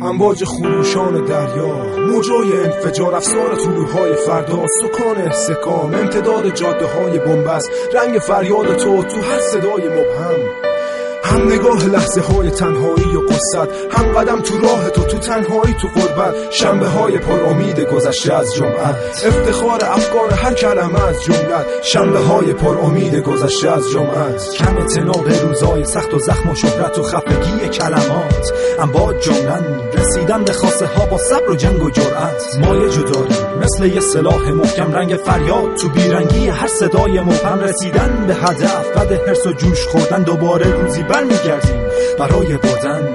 امواج خروشان دریا، موجای انفجار، افسار طلوع‌های فردا، سکان استحکام، امتداد جاده‌های بنبست، رنگ فریاد تو هر صدای مبهم، هم نگاه لحظه های تنهایی و قصت، هم قدم تو راه تو تنهایی تو غربت، شنبه های پر امید گذشته از جمعت، افتخار افکار هر کلمه از جملت، شنبه های پر امید گذشته از جمعت، کم اعتناق روزای سخت و زخم و شهرت و خفگی کلمات، انباج جملن رسیدن به خواسته ها با صبر و جنگ و جرأت، مایه جداری مثل یه سلاح محکم، رنگ فریاد تو بیرنگی هر صدای مبهم، رسیدن به هدف بعد حرص و جوش خوردن، دوباره روزی برمیگردیم برای بردن،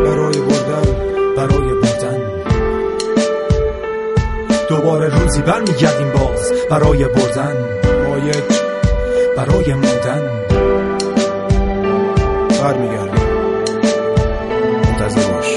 دوباره روزی برمیگردیم باز برای بردن، برای موندن برمیگردیم. منتظر باش.